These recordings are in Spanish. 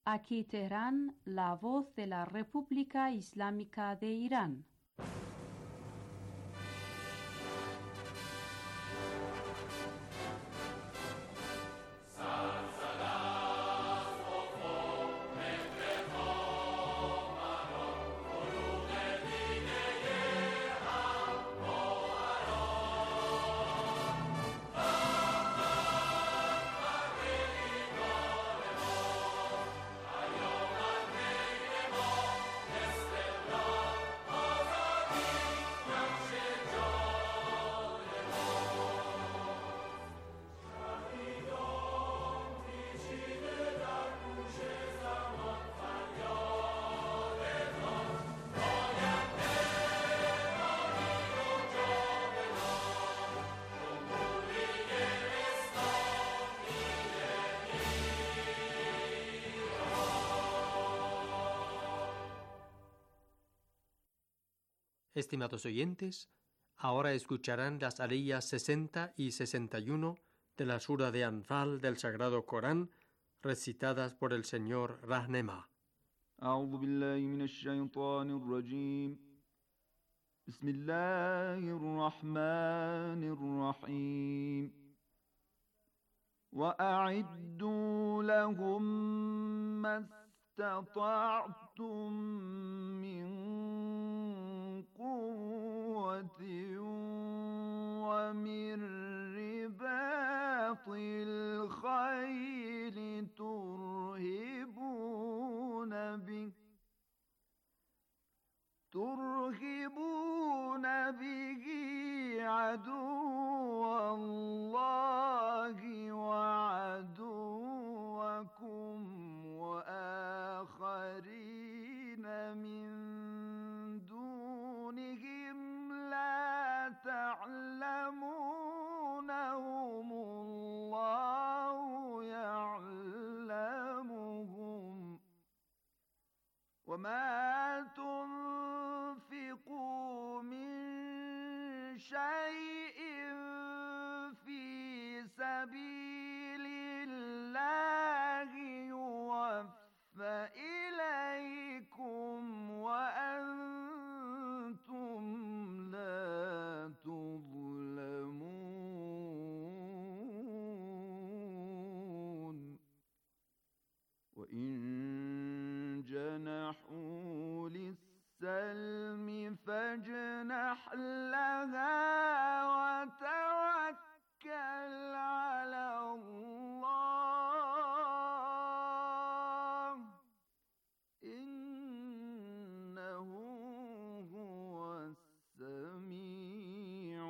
Aquí Teherán, la voz de la República Islámica de Irán. Estimados oyentes, ahora escucharán las aliyas 60 y 61 de la sura de Anfal del Sagrado Corán, recitadas por el señor Rahnema. أعوذ بالله من الشيطان الرجيم بسم الله الرحمن الرحيم وأعدوا لهم ما استطعتم من قوة ومن رباط الخيل ترهبون به عدو الله وعدوكم وآخرين من دونهم لا تعلمونهم الله يعلمهم وما تنفقوا من شيء في سبيل الله يوفى إليكم وأنتم لا تظلمون وإن جنحوا للسلم فاجنح لها وتوكل على الله إنه هو السميع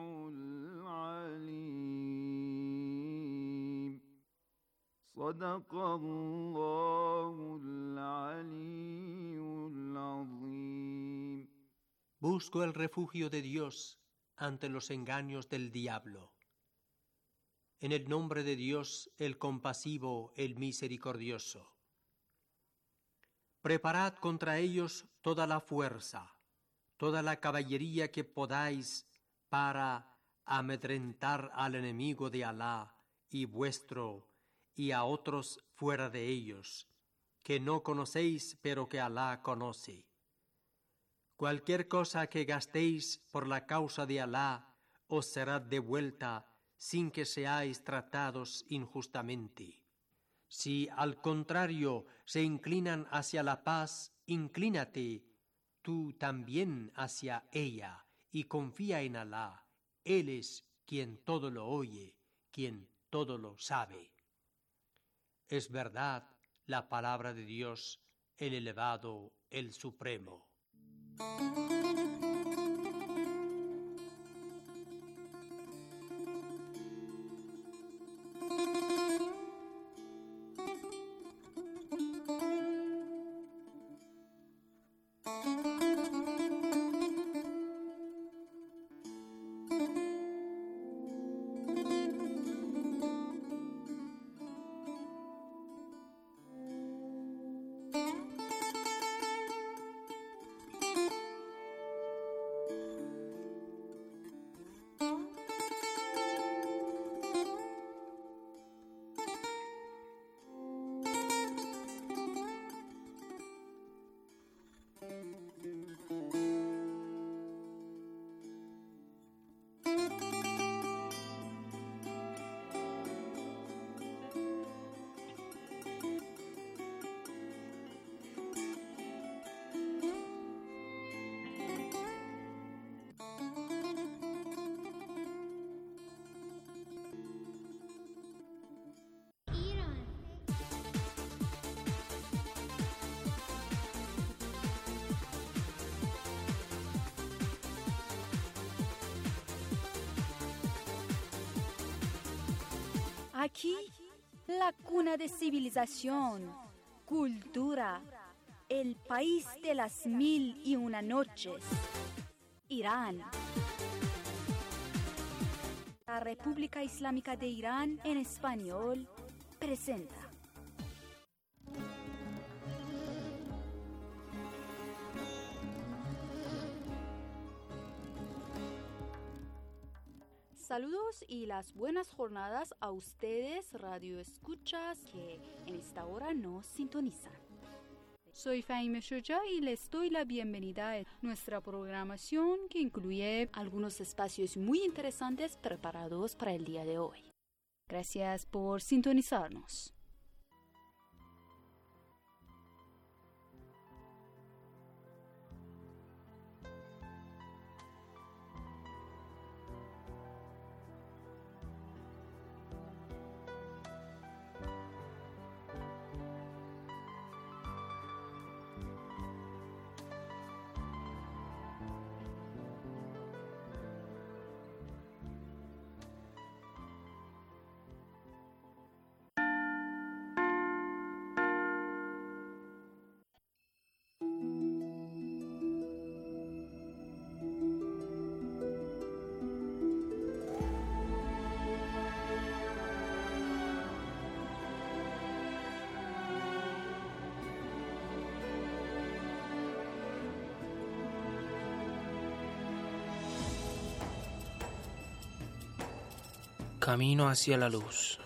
العليم صدق الله العلي العظيم. Busco el refugio de Dios ante los engaños del diablo. En el nombre de Dios, el compasivo, el misericordioso. Preparad contra ellos toda la fuerza, toda la caballería que podáis para amedrentar al enemigo de Alá y vuestro y a otros fuera de ellos, que no conocéis pero que Alá conoce. Cualquier cosa que gastéis por la causa de Alá os será devuelta sin que seáis tratados injustamente. Si al contrario se inclinan hacia la paz, inclínate tú también hacia ella y confía en Alá. Él es quien todo lo oye, quien todo lo sabe. Es verdad la palabra de Dios, el elevado, el supremo. Aquí, la cuna de civilización, cultura, el país de las 1001 noches, Irán. La República Islámica de Irán en español presenta. Saludos y las buenas jornadas a ustedes, radio escuchas, que en esta hora nos sintonizan. Soy Fahime Shoja y les doy la bienvenida a nuestra programación que incluye algunos espacios muy interesantes preparados para el día de hoy. Gracias por sintonizarnos. Camino hacia la luz.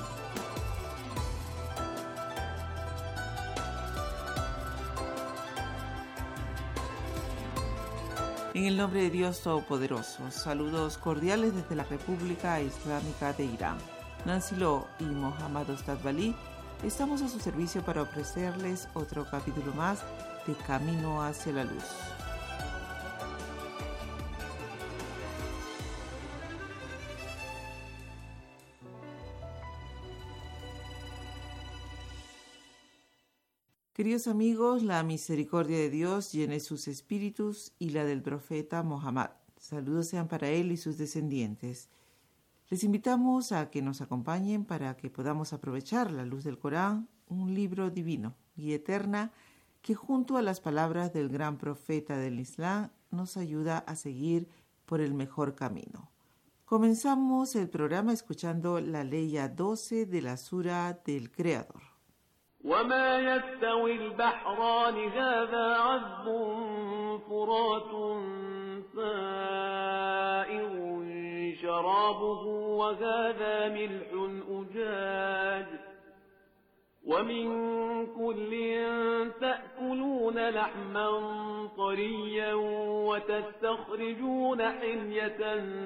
En el nombre de Dios Todopoderoso, saludos cordiales desde la República Islámica de Irán. Nancy Lo y Mohammad Ostad Bali estamos a su servicio para ofrecerles otro capítulo más de Camino hacia la luz. Queridos amigos, la misericordia de Dios llene sus espíritus y la del profeta Mohammed. Saludos sean para él y sus descendientes. Les invitamos a que nos acompañen para que podamos aprovechar la luz del Corán, un libro divino, guía eterna, que junto a las palabras del gran profeta del Islam nos ayuda a seguir por el mejor camino. Comenzamos el programa escuchando la leya 12 de la Sura del Creador. وما يستوي البحران هذا عذب فرات سائغ شرابه وهذا ملح أجاج ومن كل تأكلون لحما طريا وتستخرجون حلية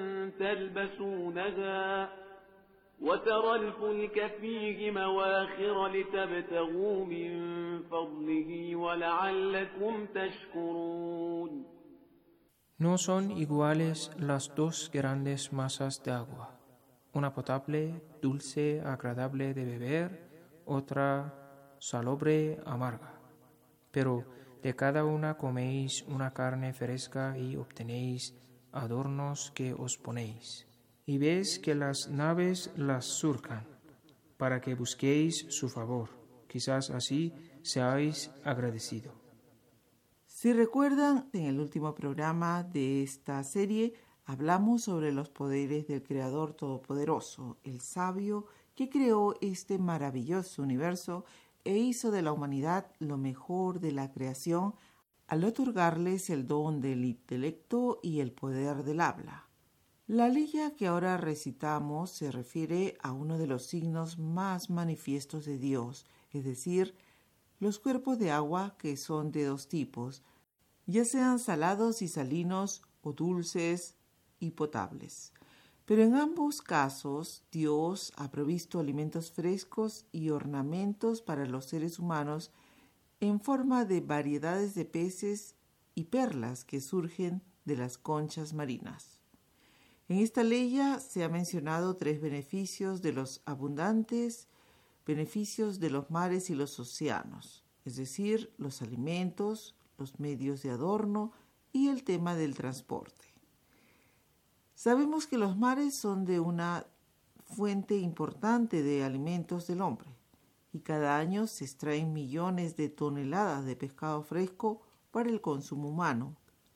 تلبسونها وترى الفلك فيه مواخر لتبتغوا من فضله ولعلكم تشكرون. No son iguales las dos grandes masas de agua, una potable, dulce, agradable de beber, otra salobre, amarga. Pero de cada una coméis una carne fresca y obtenéis adornos que os ponéis. Y ves que las naves las surcan, para que busquéis su favor. Quizás así seáis agradecidos. Si recuerdan, en el último programa de esta serie hablamos sobre los poderes del Creador Todopoderoso, el sabio que creó este maravilloso universo e hizo de la humanidad lo mejor de la creación al otorgarles el don del intelecto y el poder del habla. La leya que ahora recitamos se refiere a uno de los signos más manifiestos de Dios, es decir, los cuerpos de agua que son de dos tipos, ya sean salados y salinos o dulces y potables. Pero en ambos casos, Dios ha provisto alimentos frescos y ornamentos para los seres humanos en forma de variedades de peces y perlas que surgen de las conchas marinas. En esta leya se ha mencionado 3 beneficios de los abundantes beneficios de los mares y los océanos, es decir, los alimentos, los medios de adorno y el tema del transporte. Sabemos que los mares son de una fuente importante de alimentos del hombre y cada año se extraen millones de toneladas de pescado fresco para el consumo humano.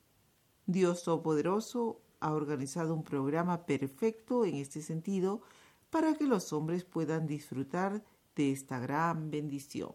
Dios Todopoderoso ha organizado un programa perfecto en este sentido para que los hombres puedan disfrutar de esta gran bendición.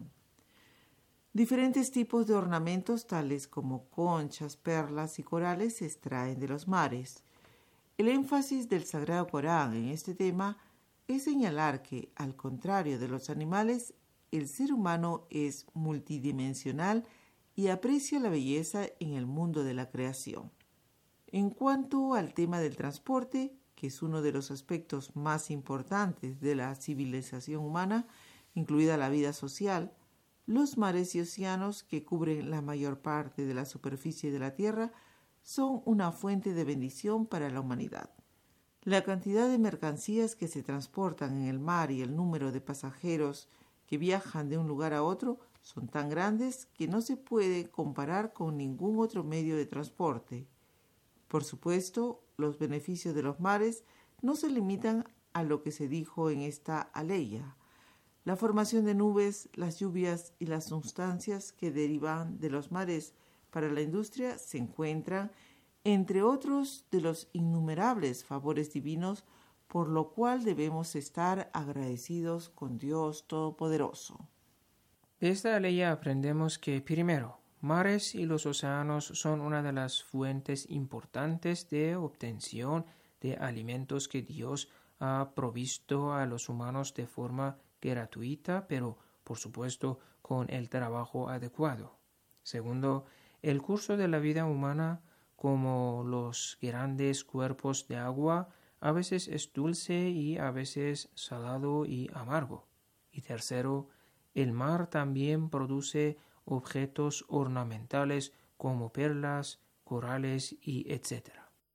Diferentes tipos de ornamentos tales como conchas, perlas y corales se extraen de los mares. El énfasis del Sagrado Corán en este tema es señalar que, al contrario de los animales, el ser humano es multidimensional y aprecia la belleza en el mundo de la creación. En cuanto al tema del transporte, que es uno de los aspectos más importantes de la civilización humana, incluida la vida social, los mares y océanos, que cubren la mayor parte de la superficie de la Tierra, son una fuente de bendición para la humanidad. La cantidad de mercancías que se transportan en el mar y el número de pasajeros que viajan de un lugar a otro son tan grandes que no se puede comparar con ningún otro medio de transporte. Por supuesto, los beneficios de los mares no se limitan a lo que se dijo en esta aleya. La formación de nubes, las lluvias y las sustancias que derivan de los mares para la industria se encuentran entre otros de los innumerables favores divinos, por lo cual debemos estar agradecidos con Dios Todopoderoso. De esta ley aprendemos que, primero, mares y los océanos son una de las fuentes importantes de obtención de alimentos que Dios ha provisto a los humanos de forma gratuita, pero por supuesto con el trabajo adecuado. Segundo, el curso de la vida humana, como los grandes cuerpos de agua, a veces es dulce y a veces salado y amargo. Y tercero, el mar también produce objetos ornamentales como perlas, corales y etc.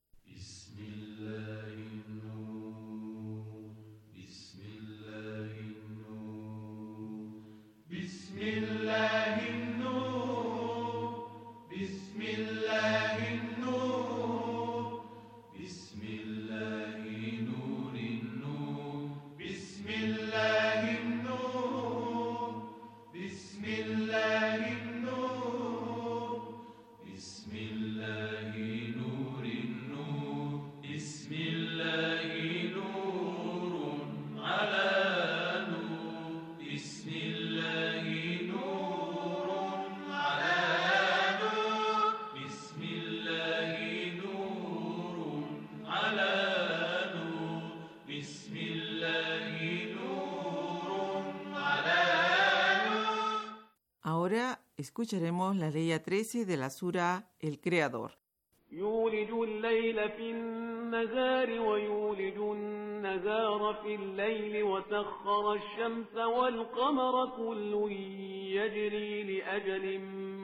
Ahora escucharemos la ley 13 de la sura El Creador. يولج الليل في النهار ويولج النهار في الليل وسخر الشمس والقمر كل يجري لأجل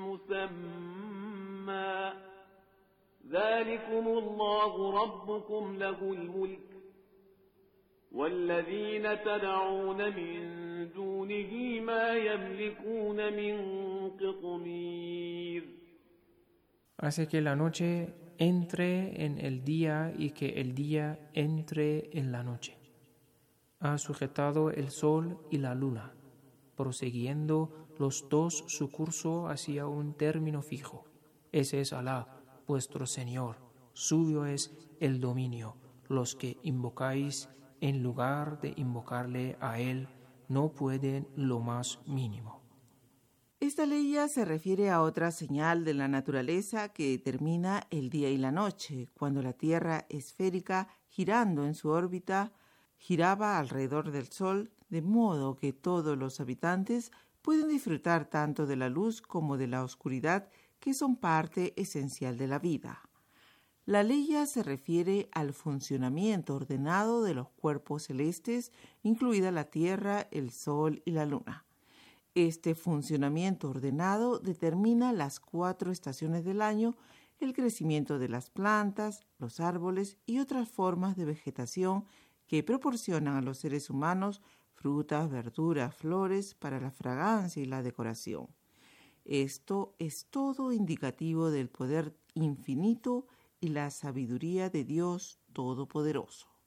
مسمى ذلكم الله ربكم له الملك والذين تدعون من دونه ما يملكون من قطمير. Hace que la noche entre en el día y que el día entre en la noche. Ha sujetado el sol y la luna, prosiguiendo los dos su curso hacia un término fijo. Ese es Alá, vuestro Señor. Suyo es el dominio. Los que invocáis en lugar de invocarle a Él no pueden lo más mínimo. Esta ley se refiere a otra señal de la naturaleza que determina el día y la noche, cuando la Tierra esférica, girando en su órbita, giraba alrededor del Sol, de modo que todos los habitantes pueden disfrutar tanto de la luz como de la oscuridad, que son parte esencial de la vida. La ley se refiere al funcionamiento ordenado de los cuerpos celestes, incluida la Tierra, el Sol y la Luna. Este funcionamiento ordenado determina las 4 estaciones del año, el crecimiento de las plantas, los árboles y otras formas de vegetación que proporcionan a los seres humanos frutas, verduras, flores para la fragancia y la decoración. Esto es todo indicativo del poder infinito y la sabiduría de Dios Todopoderoso.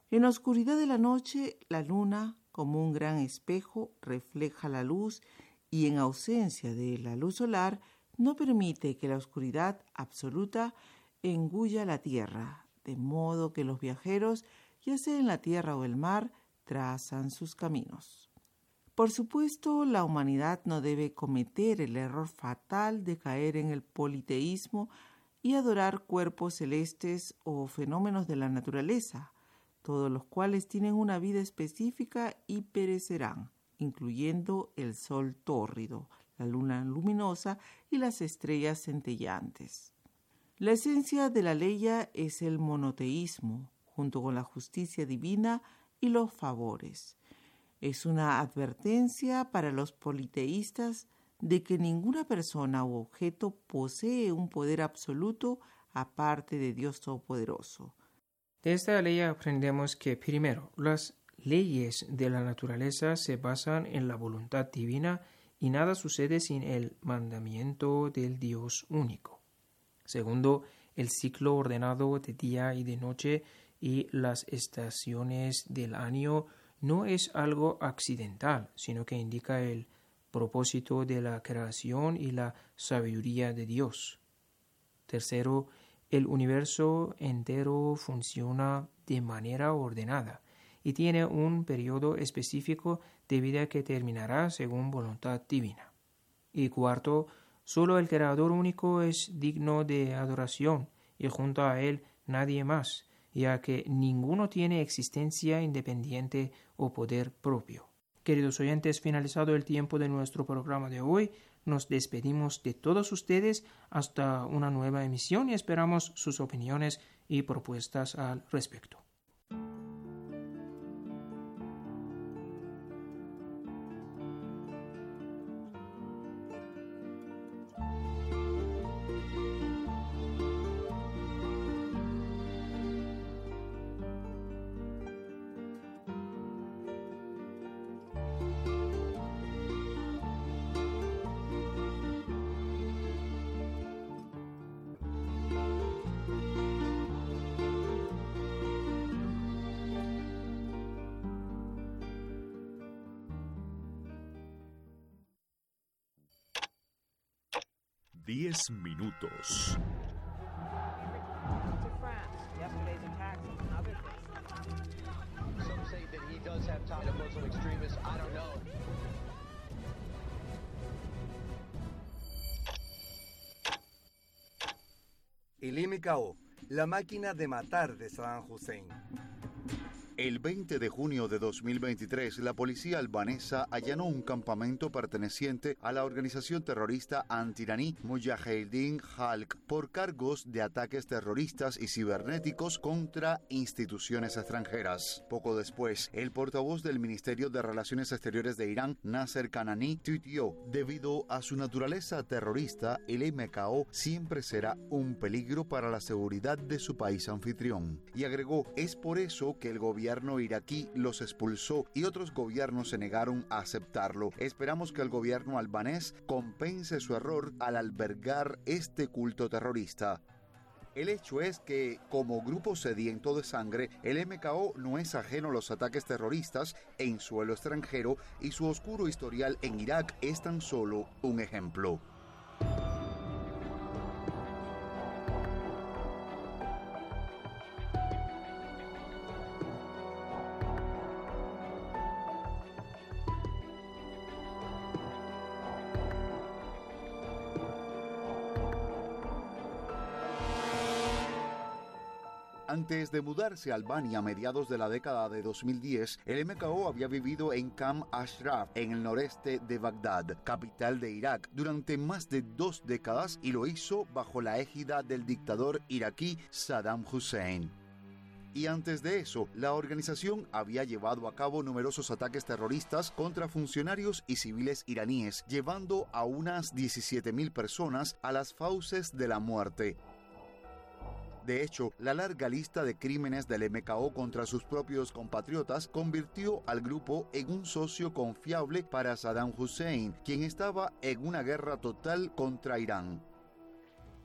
En la oscuridad de la noche, la luna, como un gran espejo, refleja la luz y en ausencia de la luz solar, no permite que la oscuridad absoluta engulla la tierra, de modo que los viajeros, ya sea en la tierra o el mar, trazan sus caminos. Por supuesto, la humanidad no debe cometer el error fatal de caer en el politeísmo y adorar cuerpos celestes o fenómenos de la naturaleza, todos los cuales tienen una vida específica y perecerán, incluyendo el sol tórrido, la luna luminosa y las estrellas centellantes. La esencia de la ley es el monoteísmo, junto con la justicia divina y los favores. Es una advertencia para los politeístas de que ninguna persona u objeto posee un poder absoluto aparte de Dios Todopoderoso. De esta ley aprendemos que, primero, las leyes de la naturaleza se basan en la voluntad divina y nada sucede sin el mandamiento del Dios único. Segundo, el ciclo ordenado de día y de noche y las estaciones del año no es algo accidental, sino que indica el propósito de la creación y la sabiduría de Dios. Tercero, el universo entero funciona de manera ordenada y tiene un periodo específico de vida que terminará según voluntad divina. Y cuarto, solo el Creador único es digno de adoración y junto a él nadie más, ya que ninguno tiene existencia independiente o poder propio. Queridos oyentes, finalizado el tiempo de nuestro programa de hoy, nos despedimos de todos ustedes hasta una nueva emisión y esperamos sus opiniones y propuestas al respecto. Diez minutos. El MKO, la máquina de matar de Saddam Hussein. El 20 de junio de 2023, la policía albanesa allanó un campamento perteneciente a la organización terrorista anti-iraní Mujahedin Khalq por cargos de ataques terroristas y cibernéticos contra instituciones extranjeras. Poco después, el portavoz del Ministerio de Relaciones Exteriores de Irán, Nasser Kanani, tuiteó: debido a su naturaleza terrorista, el MKO siempre será un peligro para la seguridad de su país anfitrión. Y agregó: es por eso que el gobierno iraquí los expulsó y otros gobiernos se negaron a aceptarlo. Esperamos que el gobierno albanés compense su error al albergar este culto terrorista. El hecho es que, como grupo sediento de sangre, el MKO no es ajeno a los ataques terroristas en suelo extranjero y su oscuro historial en Irak es tan solo un ejemplo. Antes de mudarse a Albania a mediados de la década de 2010, el MKO había vivido en Camp Ashraf, en el noreste de Bagdad, capital de Irak, durante más de 2 décadas y lo hizo bajo la égida del dictador iraquí Saddam Hussein. Y antes de eso, la organización había llevado a cabo numerosos ataques terroristas contra funcionarios y civiles iraníes, llevando a unas 17.000 personas a las fauces de la muerte. De hecho, la larga lista de crímenes del MKO contra sus propios compatriotas convirtió al grupo en un socio confiable para Saddam Hussein, quien estaba en una guerra total contra Irán.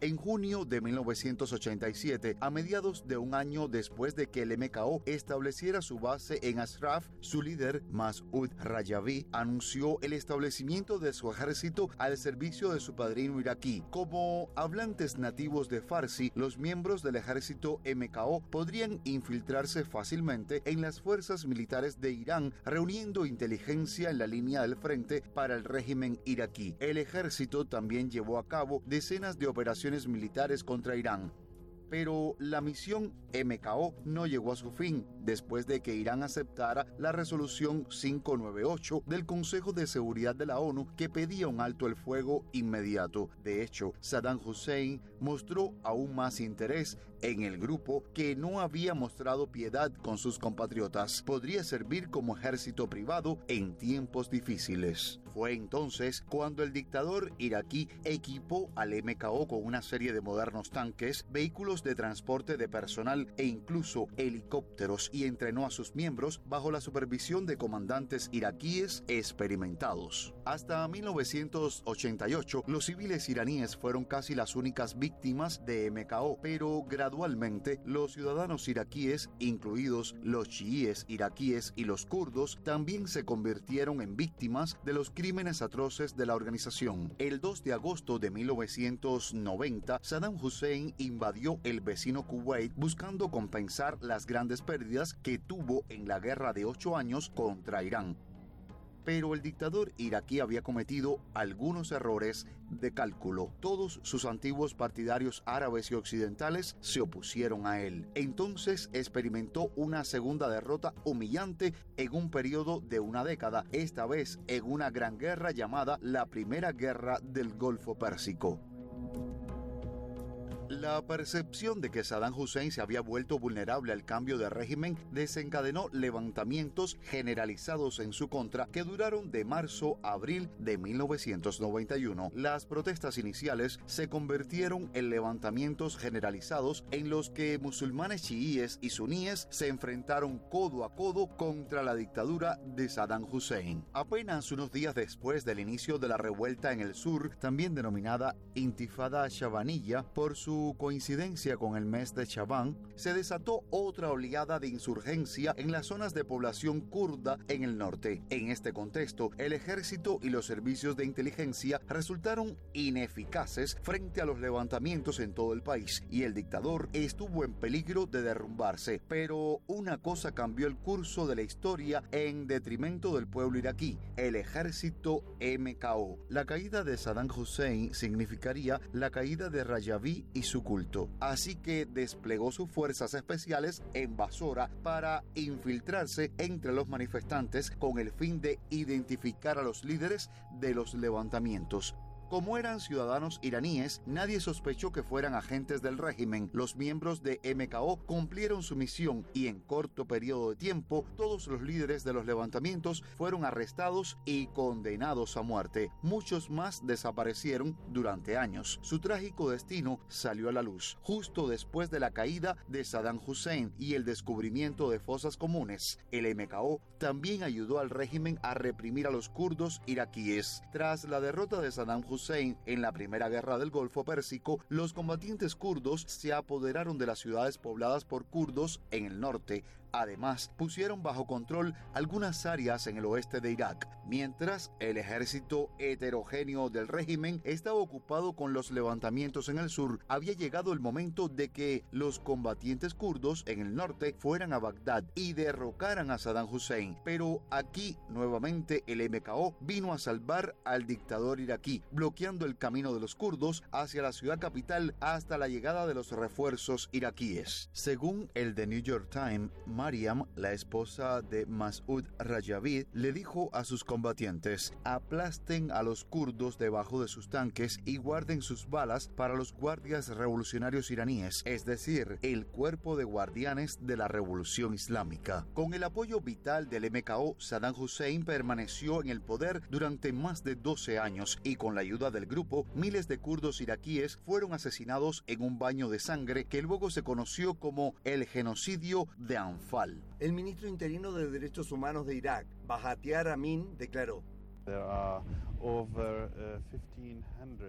En junio de 1987, a mediados de un año después de que el MKO estableciera su base en Ashraf, su líder, Masoud Rajavi, anunció el establecimiento de su ejército al servicio de su padrino iraquí. Como hablantes nativos de Farsi, los miembros del ejército MKO podrían infiltrarse fácilmente en las fuerzas militares de Irán, reuniendo inteligencia en la línea del frente para el régimen iraquí. El ejército también llevó a cabo decenas de operaciones militares contra Irán. Pero la misión MKO no llegó a su fin después de que Irán aceptara la resolución 598 del Consejo de Seguridad de la ONU que pedía un alto el fuego inmediato. De hecho, Saddam Hussein mostró aún más interés en el grupo, que no había mostrado piedad con sus compatriotas. Podría servir como ejército privado en tiempos difíciles. Fue entonces cuando el dictador iraquí equipó al MKO con una serie de modernos tanques, vehículos de transporte de personal e incluso helicópteros, y entrenó a sus miembros bajo la supervisión de comandantes iraquíes experimentados. Hasta 1988, los civiles iraníes fueron casi las únicas víctimas de MKO, pero gradualmente los ciudadanos iraquíes, incluidos los chiíes iraquíes y los kurdos, también se convirtieron en víctimas de los crímenes atroces de la organización. El 2 de agosto de 1990, Saddam Hussein invadió el vecino Kuwait buscando compensar las grandes pérdidas que tuvo en la guerra de 8 años contra Irán. Pero el dictador iraquí había cometido algunos errores de cálculo. Todos sus antiguos partidarios árabes y occidentales se opusieron a él. Entonces experimentó una segunda derrota humillante en un periodo de una década, esta vez en una gran guerra llamada la Primera Guerra del Golfo Pérsico. La percepción de que Saddam Hussein se había vuelto vulnerable al cambio de régimen desencadenó levantamientos generalizados en su contra que duraron de marzo a abril de 1991. Las protestas iniciales se convirtieron en levantamientos generalizados en los que musulmanes chiíes y suníes se enfrentaron codo a codo contra la dictadura de Saddam Hussein. Apenas unos días después del inicio de la revuelta en el sur, también denominada Intifada Shabaniyya por su coincidencia con el mes de Shaban, se desató otra oleada de insurgencia en las zonas de población kurda en el norte. En este contexto, el ejército y los servicios de inteligencia resultaron ineficaces frente a los levantamientos en todo el país, y el dictador estuvo en peligro de derrumbarse. Pero una cosa cambió el curso de la historia en detrimento del pueblo iraquí: el ejército MKO. La caída de Saddam Hussein significaría la caída de Rajavi y su culto, así que desplegó sus fuerzas especiales en Basora para infiltrarse entre los manifestantes con el fin de identificar a los líderes de los levantamientos. Como eran ciudadanos iraníes, nadie sospechó que fueran agentes del régimen. Los miembros de MKO cumplieron su misión y en corto periodo de tiempo todos los líderes de los levantamientos fueron arrestados y condenados a muerte. Muchos más desaparecieron durante años. Su trágico destino salió a la luz justo después de la caída de Saddam Hussein y el descubrimiento de fosas comunes. El MKO también ayudó al régimen a reprimir a los kurdos iraquíes. Tras la derrota de Saddam Hussein en la Primera Guerra del Golfo Pérsico, los combatientes kurdos se apoderaron de las ciudades pobladas por kurdos en el norte. Además, pusieron bajo control algunas áreas en el oeste de Irak, mientras el ejército heterogéneo del régimen estaba ocupado con los levantamientos en el sur. Había llegado el momento de que los combatientes kurdos en el norte fueran a Bagdad y derrocaran a Saddam Hussein. Pero aquí, nuevamente, el MKO vino a salvar al dictador iraquí, bloqueando el camino de los kurdos hacia la ciudad capital hasta la llegada de los refuerzos iraquíes. Según el The New York Times, Mariam, la esposa de Masoud Rajavi, le dijo a sus combatientes: aplasten a los kurdos debajo de sus tanques y guarden sus balas para los guardias revolucionarios iraníes, es decir, el cuerpo de guardianes de la revolución islámica. Con el apoyo vital del MKO, Saddam Hussein permaneció en el poder durante más de 12 años y con la ayuda del grupo, miles de kurdos iraquíes fueron asesinados en un baño de sangre que luego se conoció como el genocidio de Anfal. El ministro interino de Derechos Humanos de Irak, Bahatiar Amin, declaró: There are over 1,500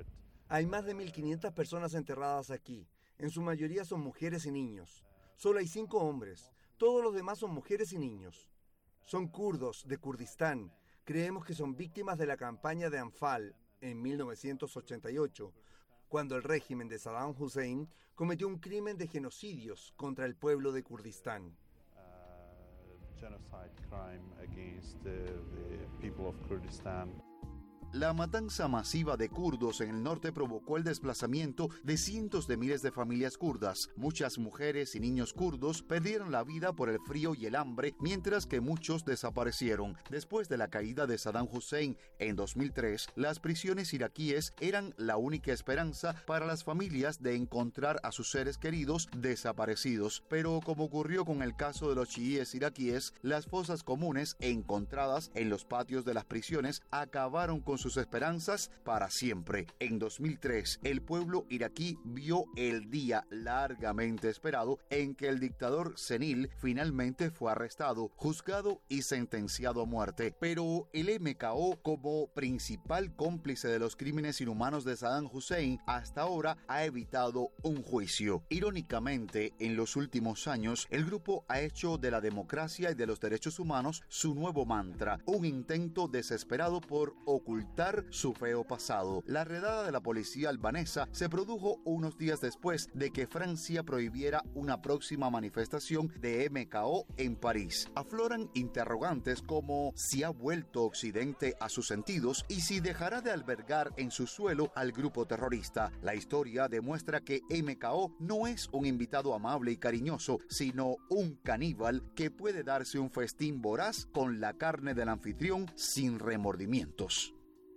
Hay más de 1.500 personas enterradas aquí. En su mayoría son mujeres y niños. Solo hay 5 hombres. Todos los demás son mujeres y niños. Son kurdos de Kurdistán. Creemos que son víctimas de la campaña de Anfal en 1988, cuando el régimen de Saddam Hussein cometió un crimen de genocidios contra el pueblo de Kurdistán. Genocide crime against the people of Kurdistan. La matanza masiva de kurdos en el norte provocó el desplazamiento de cientos de miles de familias kurdas. Muchas mujeres y niños kurdos perdieron la vida por el frío y el hambre, mientras que muchos desaparecieron. Después de la caída de Saddam Hussein en 2003, las prisiones iraquíes eran la única esperanza para las familias de encontrar a sus seres queridos desaparecidos. Pero como ocurrió con el caso de los chiíes iraquíes, las fosas comunes encontradas en los patios de las prisiones acabaron con sus esperanzas para siempre. En 2003, el pueblo iraquí vio el día largamente esperado en que el dictador senil finalmente fue arrestado, juzgado y sentenciado a muerte. Pero el MKO, como principal cómplice de los crímenes inhumanos de Saddam Hussein, hasta ahora ha evitado un juicio. Irónicamente, en los últimos años, el grupo ha hecho de la democracia y de los derechos humanos su nuevo mantra, un intento desesperado por ocultar su feo pasado. La redada de la policía albanesa se produjo unos días después de que Francia prohibiera una próxima manifestación de MKO en París. Afloran interrogantes como si ha vuelto Occidente a sus sentidos y si dejará de albergar en su suelo al grupo terrorista. La historia demuestra que MKO no es un invitado amable y cariñoso, sino un caníbal que puede darse un festín voraz con la carne del anfitrión sin remordimientos.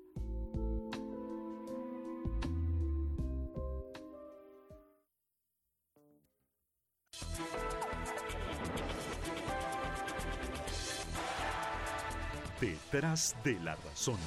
Detrás de la razón.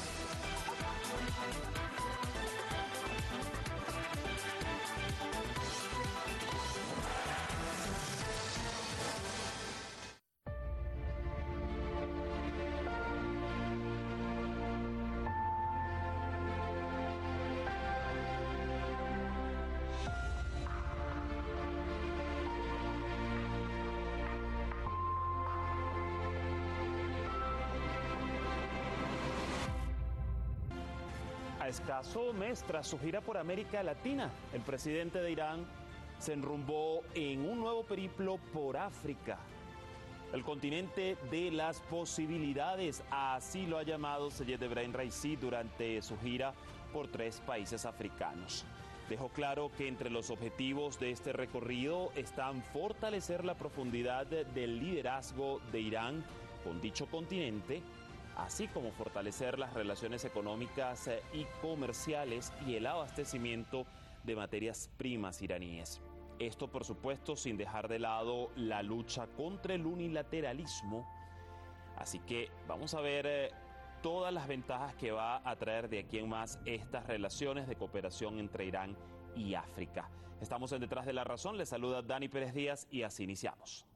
A escaso mes tras su gira por América Latina, el presidente de Irán se enrumbó en un nuevo periplo por África, el continente de las posibilidades, así lo ha llamado Seyed Ebrahim Raisi durante su gira por 3 países africanos. Dejó claro que entre los objetivos de este recorrido están fortalecer la profundidad del liderazgo de Irán con dicho continente, así como fortalecer las relaciones económicas y comerciales y el abastecimiento de materias primas iraníes. Esto, por supuesto, sin dejar de lado la lucha contra el unilateralismo. Así que vamos a ver todas las ventajas que va a traer de aquí en más estas relaciones de cooperación entre Irán y África. Estamos en Detrás de la Razón, les saluda Dani Pérez Díaz y así iniciamos.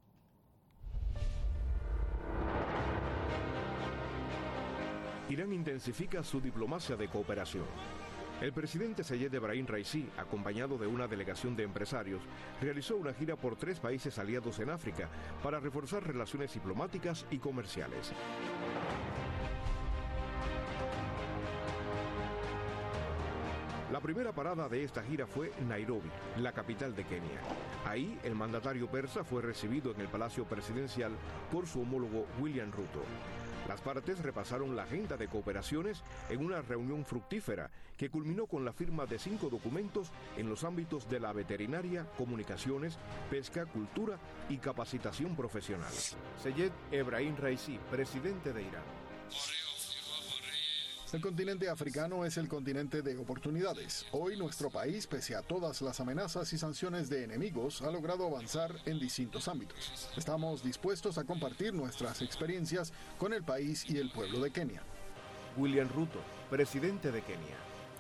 Irán intensifica su diplomacia de cooperación. El presidente Seyed Ebrahim Raisi, acompañado de una delegación de empresarios, realizó una gira por 3 países aliados en África para reforzar relaciones diplomáticas y comerciales. La primera parada de esta gira fue Nairobi, la capital de Kenia. Ahí, el mandatario persa fue recibido en el Palacio Presidencial por su homólogo William Ruto. Las partes repasaron la agenda de cooperaciones en una reunión fructífera que culminó con la firma de 5 documentos en los ámbitos de la veterinaria, comunicaciones, pesca, cultura y capacitación profesional. Seyed Ebrahim Raisi, presidente de Irán. El continente africano es el continente de oportunidades. Hoy nuestro país, pese a todas las amenazas y sanciones de enemigos, ha logrado avanzar en distintos ámbitos. Estamos dispuestos a compartir nuestras experiencias con el país y el pueblo de Kenia. William Ruto, presidente de Kenia.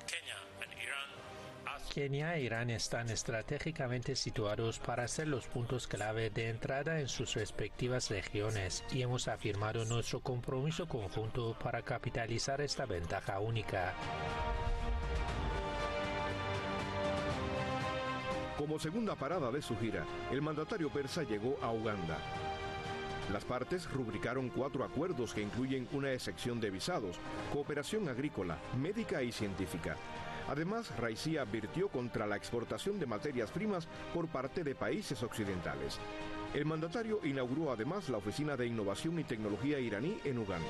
Kenia e Irán están estratégicamente situados para ser los puntos clave de entrada en sus respectivas regiones y hemos afirmado nuestro compromiso conjunto para capitalizar esta ventaja única. Como segunda parada de su gira, el mandatario persa llegó a Uganda. Las partes rubricaron 4 acuerdos que incluyen una exención de visados, cooperación agrícola, médica y científica. Además, Raisi advirtió contra la exportación de materias primas por parte de países occidentales. El mandatario inauguró además la Oficina de Innovación y Tecnología iraní en Uganda.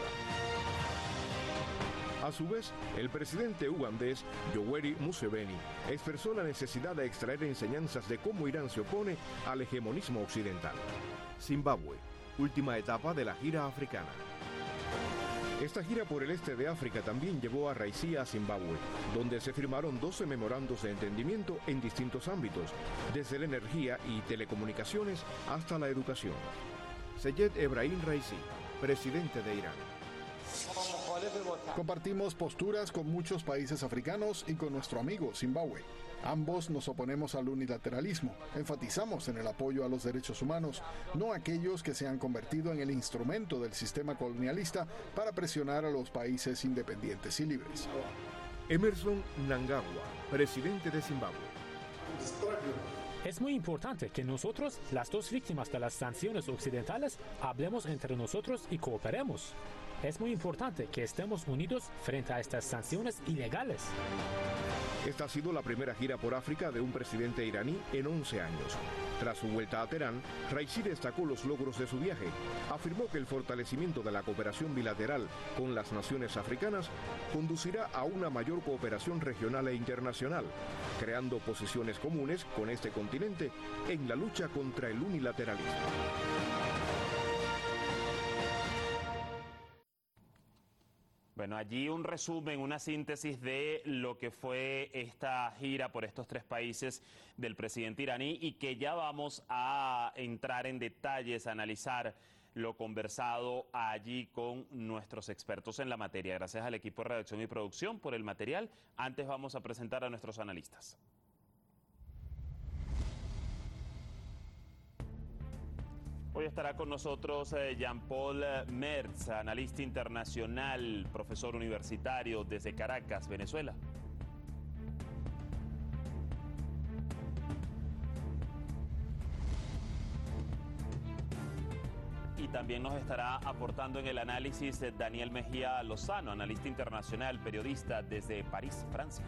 A su vez, el presidente ugandés Yoweri Museveni expresó la necesidad de extraer enseñanzas de cómo Irán se opone al hegemonismo occidental. Zimbabue, última etapa de la gira africana. Esta gira por el este de África también llevó a Raisi a Zimbabue, donde se firmaron 12 memorandos de entendimiento en distintos ámbitos, desde la energía y telecomunicaciones hasta la educación. Seyed Ebrahim Raisi, presidente de Irán. Compartimos posturas con muchos países africanos y con nuestro amigo Zimbabue. Ambos nos oponemos al unilateralismo, enfatizamos en el apoyo a los derechos humanos, no aquellos que se han convertido en el instrumento del sistema colonialista para presionar a los países independientes y libres. Emerson Mnangagwa, presidente de Zimbabue. Es muy importante que nosotros, las dos víctimas de las sanciones occidentales, hablemos entre nosotros y cooperemos. Es muy importante que estemos unidos frente a estas sanciones ilegales. Esta ha sido la primera gira por África de un presidente iraní en 11 años. Tras su vuelta a Teherán, Raisi destacó los logros de su viaje. Afirmó que el fortalecimiento de la cooperación bilateral con las naciones africanas conducirá a una mayor cooperación regional e internacional, creando posiciones comunes con este continente en la lucha contra el unilateralismo. Bueno, allí un resumen, una síntesis de lo que fue esta gira por estos 3 países del presidente iraní y que ya vamos a entrar en detalles, a analizar lo conversado allí con nuestros expertos en la materia. Gracias al equipo de redacción y producción por el material. Antes vamos a presentar a nuestros analistas. Hoy estará con nosotros Jean-Paul Merz, analista internacional, profesor universitario desde Caracas, Venezuela. Y también nos estará aportando en el análisis Daniel Mejía Lozano, analista internacional, periodista desde París, Francia.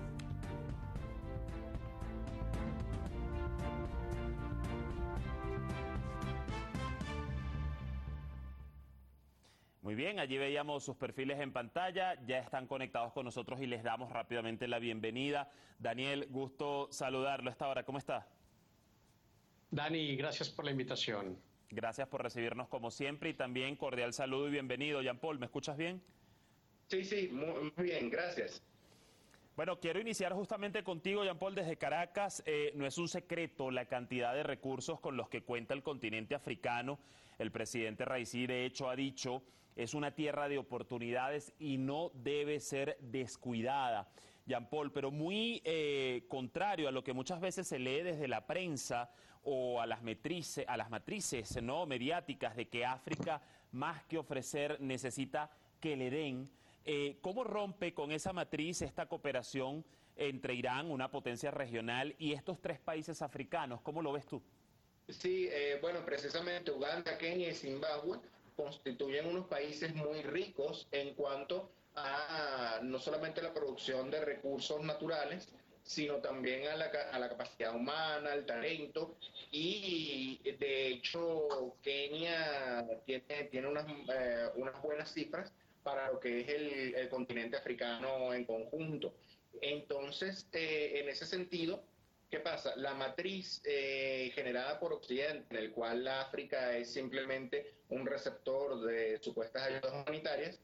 Muy bien, allí veíamos sus perfiles en pantalla, ya están conectados con nosotros y les damos rápidamente la bienvenida. Daniel, gusto saludarlo a esta hora, ¿cómo está? Dani, gracias por la invitación. Gracias por recibirnos como siempre y también cordial saludo y bienvenido. Jean-Paul, ¿me escuchas bien? Sí, muy bien, gracias. Bueno, quiero iniciar justamente contigo, Jean-Paul, desde Caracas. No es un secreto la cantidad de recursos con los que cuenta el continente africano. El presidente Raisi, de hecho, ha dicho es una tierra de oportunidades y no debe ser descuidada. Jean-Paul, pero muy contrario a lo que muchas veces se lee desde la prensa o a las matrices ¿no? mediáticas de que África, más que ofrecer, necesita que le den. ¿Cómo rompe con esa matriz esta cooperación entre Irán, una potencia regional, y estos 3 países africanos? ¿Cómo lo ves tú? Sí, bueno, precisamente Uganda, Kenia y Zimbabue constituyen unos países muy ricos en cuanto a no solamente la producción de recursos naturales, sino también a la capacidad humana, al talento, y de hecho Kenia tiene unas buenas cifras para lo que es el continente africano en conjunto. Entonces, en ese sentido, ¿qué pasa? La matriz generada por Occidente, en el cual África es simplemente un receptor de supuestas ayudas humanitarias,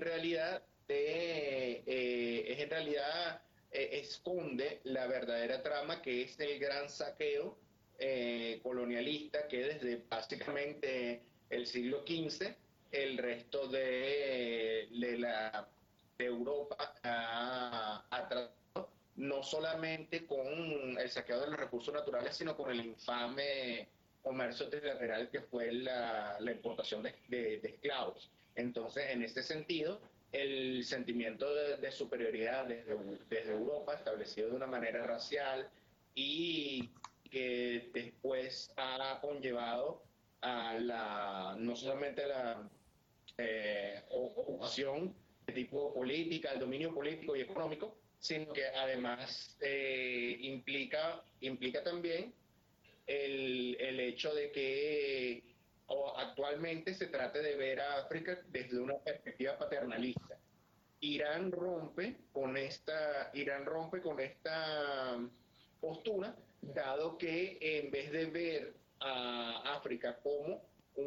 esconde la verdadera trama, que es el gran saqueo colonialista que desde básicamente el siglo XV el resto de Europa ha tratado, no solamente con el saqueo de los recursos naturales, sino con el infame comercio trilateral que fue la importación de esclavos. Entonces, en este sentido, el sentimiento de superioridad desde Europa, establecido de una manera racial y que después ha conllevado a no solamente la ocupación de tipo política, el dominio político y económico, sino que además implica también el hecho de que actualmente se trate de ver a África desde una perspectiva paternalista. Irán rompe con esta postura, dado que en vez de ver a África como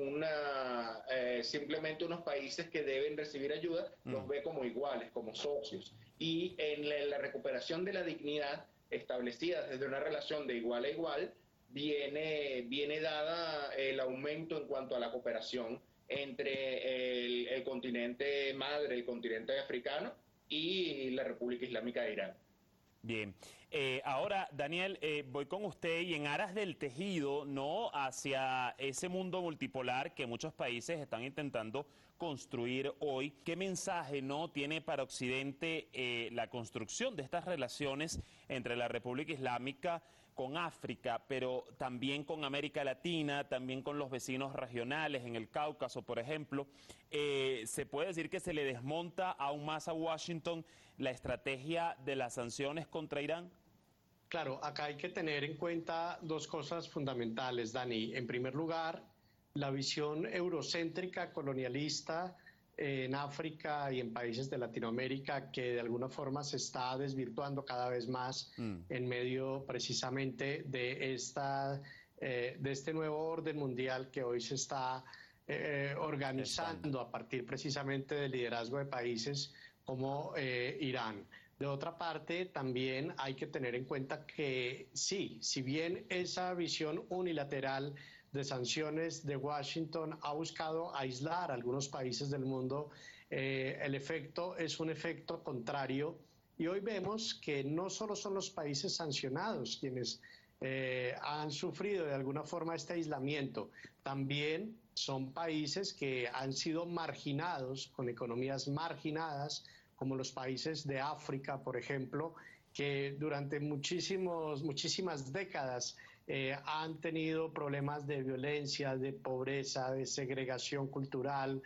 simplemente unos países que deben recibir ayuda, los ve como iguales, como socios. Y en la recuperación de la dignidad establecida desde una relación de igual a igual, viene dada el aumento en cuanto a la cooperación entre el continente madre, el continente africano y la República Islámica de Irán. Bien, ahora Daniel, voy con usted y en aras del tejido, ¿no?, hacia ese mundo multipolar que muchos países están intentando construir hoy. ¿Qué mensaje no tiene para Occidente la construcción de estas relaciones entre la República Islámica con África, pero también con América Latina, también con los vecinos regionales, en el Cáucaso, por ejemplo? ¿Se puede decir que se le desmonta aún más a Washington la estrategia de las sanciones contra Irán? Claro, acá hay que tener en cuenta dos cosas fundamentales, Dani. En primer lugar, la visión eurocéntrica colonialista en África y en países de Latinoamérica, que de alguna forma se está desvirtuando cada vez más en medio precisamente de este nuevo orden mundial que hoy se está organizando a partir precisamente del liderazgo de países como Irán. De otra parte, también hay que tener en cuenta que sí, si bien esa visión unilateral de sanciones de Washington ha buscado aislar a algunos países del mundo, el efecto es un efecto contrario, y hoy vemos que no solo son los países sancionados quienes han sufrido de alguna forma este aislamiento, también son países que han sido marginados, con economías marginadas, como los países de África, por ejemplo, que durante muchísimas décadas han tenido problemas de violencia, de pobreza, de segregación cultural,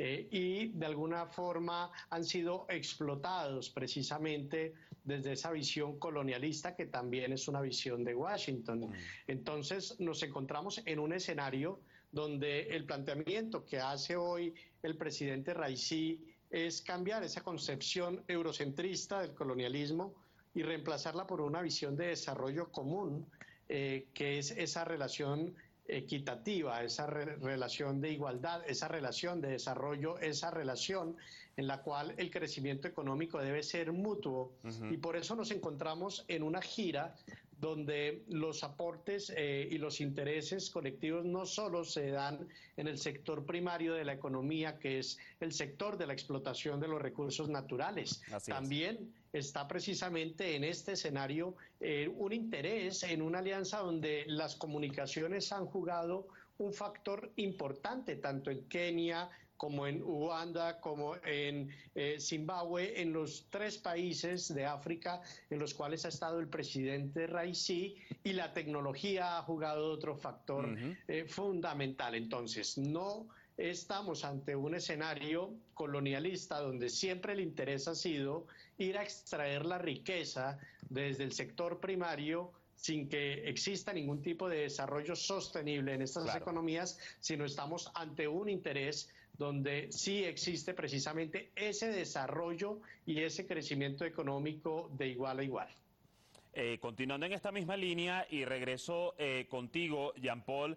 y de alguna forma han sido explotados precisamente desde esa visión colonialista que también es una visión de Washington. Entonces nos encontramos en un escenario donde el planteamiento que hace hoy el presidente Raisi es cambiar esa concepción eurocentrista del colonialismo y reemplazarla por una visión de desarrollo común, que es esa relación equitativa, esa relación de igualdad, esa relación de desarrollo, esa relación en la cual el crecimiento económico debe ser mutuo. Y por eso nos encontramos en una gira donde los aportes y los intereses colectivos no solo se dan en el sector primario de la economía, que es el sector de la explotación de los recursos naturales. También está precisamente en este escenario un interés en una alianza donde las comunicaciones han jugado un factor importante, tanto en Kenia como en Uganda, como en Zimbabue, en los 3 países de África en los cuales ha estado el presidente Raisi, y la tecnología ha jugado otro factor fundamental. Entonces, no estamos ante un escenario colonialista donde siempre el interés ha sido ir a extraer la riqueza desde el sector primario sin que exista ningún tipo de desarrollo sostenible en estas economías, sino estamos ante un interés donde sí existe precisamente ese desarrollo y ese crecimiento económico de igual a igual. Continuando en esta misma línea y regreso contigo, Jean-Paul,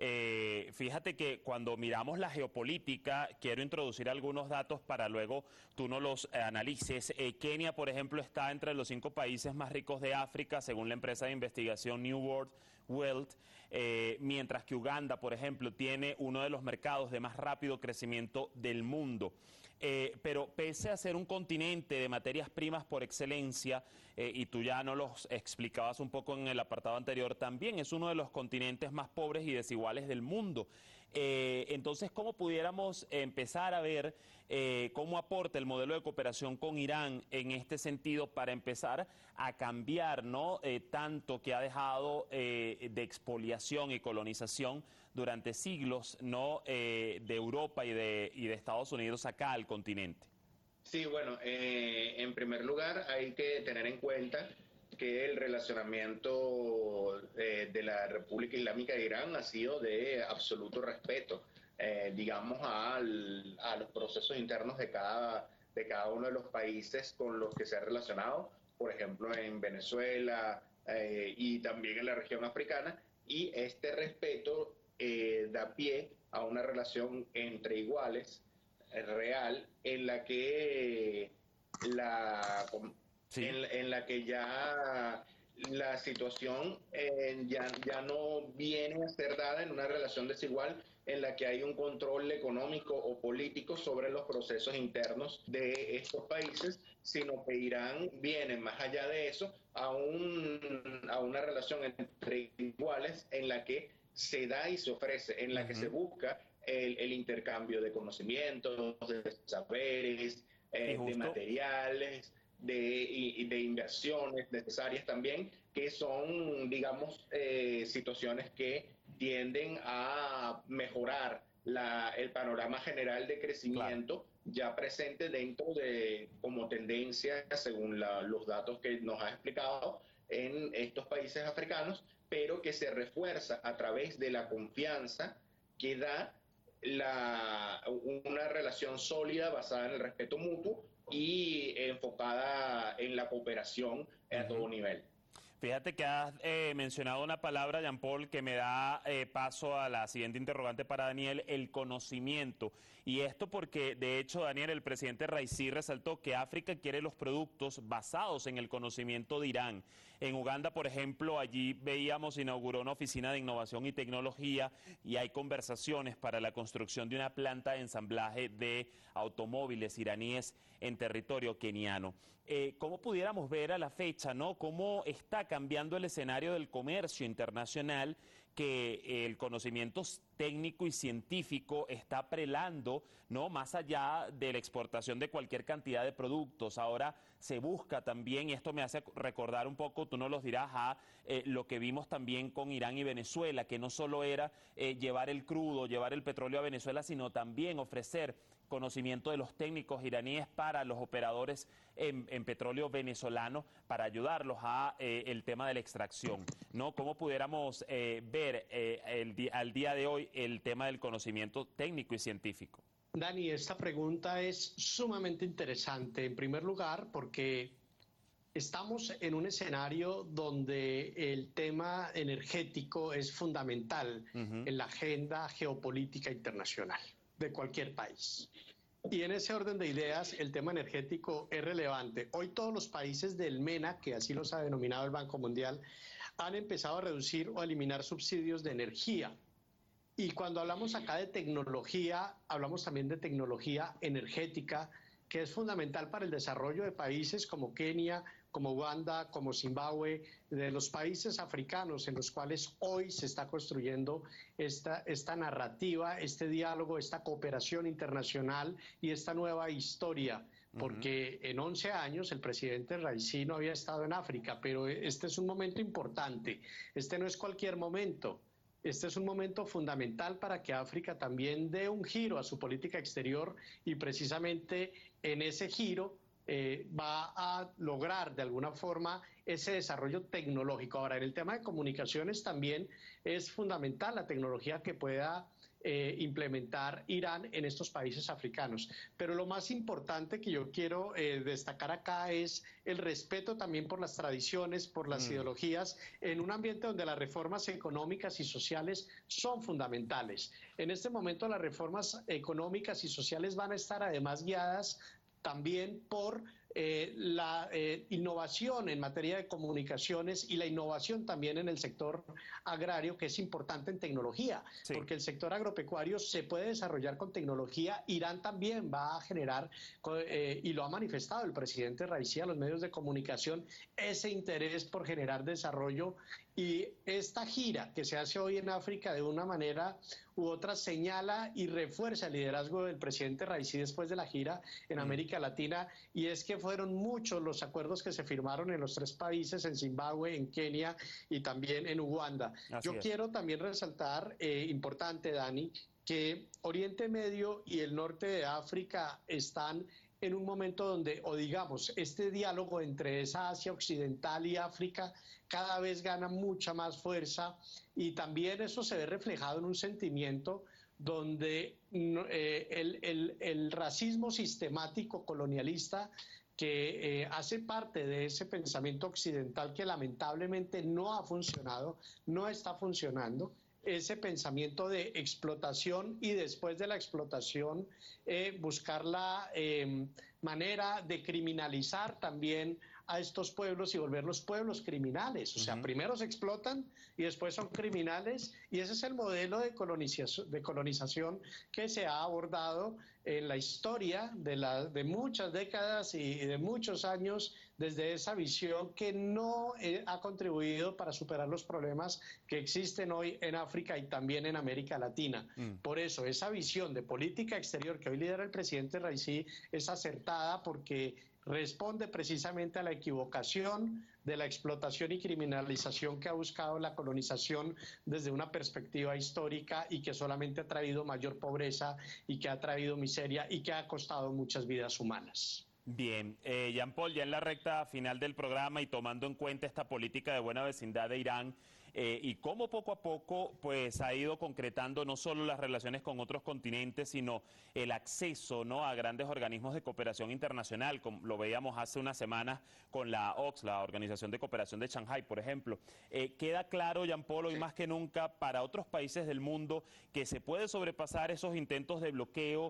fíjate que cuando miramos la geopolítica, quiero introducir algunos datos para luego tú nos los analices. Kenia, por ejemplo, está entre los 5 países más ricos de África, según la empresa de investigación New World Wealth, mientras que Uganda, por ejemplo, tiene uno de los mercados de más rápido crecimiento del mundo. Pero pese a ser un continente de materias primas por excelencia, y tú ya nos los explicabas un poco en el apartado anterior, también es uno de los continentes más pobres y desiguales del mundo. Entonces, ¿cómo pudiéramos empezar a ver cómo aporta el modelo de cooperación con Irán en este sentido para empezar a cambiar, ¿no? Tanto que ha dejado de expoliación y colonización durante siglos, ¿no? De Europa y de Estados Unidos acá al continente? Sí, bueno, en primer lugar hay que tener en cuenta que el relacionamiento de la República Islámica de Irán ha sido de absoluto respeto, digamos, a los procesos internos de cada uno de los países con los que se ha relacionado, por ejemplo, en Venezuela y también en la región africana, y este respeto da pie a una relación entre iguales, real, en la que en la que ya la situación ya no viene a ser dada en una relación desigual en la que hay un control económico o político sobre los procesos internos de estos países, sino que Irán viene más allá de eso a una relación entre iguales en la que se da y se ofrece, en la que se busca el intercambio de conocimientos, de saberes, de materiales, de inversiones necesarias también, que son, digamos, situaciones que tienden a mejorar el panorama general de crecimiento ya presente dentro de, como tendencia, según los datos que nos ha explicado, en estos países africanos, pero que se refuerza a través de la confianza que da una relación sólida basada en el respeto mutuo y enfocada en la cooperación a todo nivel. Fíjate que has mencionado una palabra, Jean-Paul, que me da paso a la siguiente interrogante para Daniel, el conocimiento. Y esto porque, de hecho, Daniel, el presidente Raisi resaltó que África quiere los productos basados en el conocimiento de Irán. En Uganda, por ejemplo, allí veíamos, inauguró una oficina de innovación y tecnología y hay conversaciones para la construcción de una planta de ensamblaje de automóviles iraníes en territorio keniano. ¿Cómo pudiéramos ver a la fecha, ¿no? Cómo está cambiando el escenario del comercio internacional, que el conocimiento técnico y científico está prelando, ¿no? Más allá de la exportación de cualquier cantidad de productos. Ahora se busca también, y esto me hace recordar un poco, tú nos lo dirás, a lo que vimos también con Irán y Venezuela, que no solo era llevar el crudo, llevar el petróleo a Venezuela, sino también ofrecer conocimiento de los técnicos iraníes para los operadores en petróleo venezolano, para ayudarlos a el tema de la extracción, ¿no? ¿Cómo pudiéramos ver al día de hoy el tema del conocimiento técnico y científico? Dani, esta pregunta es sumamente interesante, en primer lugar, porque estamos en un escenario donde el tema energético es fundamental en la agenda geopolítica internacional de cualquier país. Y en ese orden de ideas, el tema energético es relevante. Hoy todos los países del MENA, que así los ha denominado el Banco Mundial, han empezado a reducir o a eliminar subsidios de energía. Y cuando hablamos acá de tecnología, hablamos también de tecnología energética, que es fundamental para el desarrollo de países como Kenia, como Uganda, como Zimbabue, de los países africanos en los cuales hoy se está construyendo esta narrativa, este diálogo, esta cooperación internacional y esta nueva historia. Porque en 11 años el presidente Raisi no había estado en África, pero este es un momento importante. Este no es cualquier momento. Este es un momento fundamental para que África también dé un giro a su política exterior y precisamente en ese giro va a lograr de alguna forma ese desarrollo tecnológico. Ahora, en el tema de comunicaciones también es fundamental la tecnología que pueda implementar Irán en estos países africanos. Pero lo más importante que yo quiero destacar acá es el respeto también por las tradiciones, por las ideologías, en un ambiente donde las reformas económicas y sociales son fundamentales. En este momento las reformas económicas y sociales van a estar además guiadas también por la innovación en materia de comunicaciones y la innovación también en el sector agrario, que es importante en tecnología, porque el sector agropecuario se puede desarrollar con tecnología. Irán también va a generar, y lo ha manifestado el presidente Raisi a los medios de comunicación, ese interés por generar desarrollo Y esta gira que se hace hoy en África de una manera u otra señala y refuerza el liderazgo del presidente Raisi después de la gira en América Latina, y es que fueron muchos los acuerdos que se firmaron en los 3 países, en Zimbabue, en Kenia y también en Uganda. Yo quiero también resaltar, importante, Dani, que Oriente Medio y el norte de África están en un momento donde, o digamos, este diálogo entre esa Asia Occidental y África cada vez gana mucha más fuerza, y también eso se ve reflejado en un sentimiento donde el racismo sistemático colonialista que hace parte de ese pensamiento occidental que lamentablemente no ha funcionado, no está funcionando, ese pensamiento de explotación y después de la explotación buscar la manera de criminalizar también a estos pueblos y volverlos pueblos criminales. O sea, primero se explotan y después son criminales, y ese es el modelo de colonización que se ha abordado en la historia de muchas décadas y de muchos años, desde esa visión que no ha contribuido para superar los problemas que existen hoy en África y también en América Latina. Por eso, esa visión de política exterior que hoy lidera el presidente Raisi es acertada, porque responde precisamente a la equivocación de la explotación y criminalización que ha buscado la colonización desde una perspectiva histórica, y que solamente ha traído mayor pobreza y que ha traído miseria y que ha costado muchas vidas humanas. Bien, Jean Paul, ya en la recta final del programa y tomando en cuenta esta política de buena vecindad de Irán, y cómo poco a poco pues ha ido concretando no solo las relaciones con otros continentes, sino el acceso, ¿no?, a grandes organismos de cooperación internacional, como lo veíamos hace unas semanas con la OCS, la Organización de Cooperación de Shanghái, por ejemplo. Queda claro, Jean Paul, hoy más que nunca para otros países del mundo que se puede sobrepasar esos intentos de bloqueo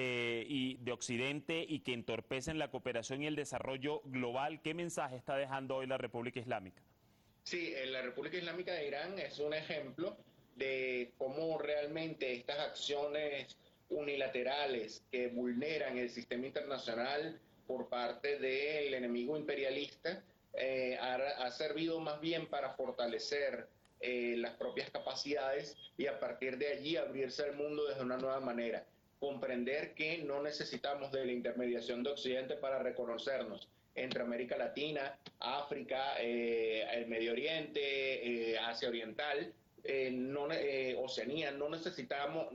y de Occidente, y que entorpecen la cooperación y el desarrollo global. ¿Qué mensaje está dejando hoy la República Islámica? Sí, la República Islámica de Irán es un ejemplo de cómo realmente estas acciones unilaterales que vulneran el sistema internacional por parte del enemigo imperialista ha servido más bien para fortalecer las propias capacidades, y a partir de allí abrirse al mundo desde una nueva manera. Comprender que no necesitamos de la intermediación de Occidente para reconocernos. Entre América Latina, África, el Medio Oriente, Asia Oriental, Oceanía, no necesitamos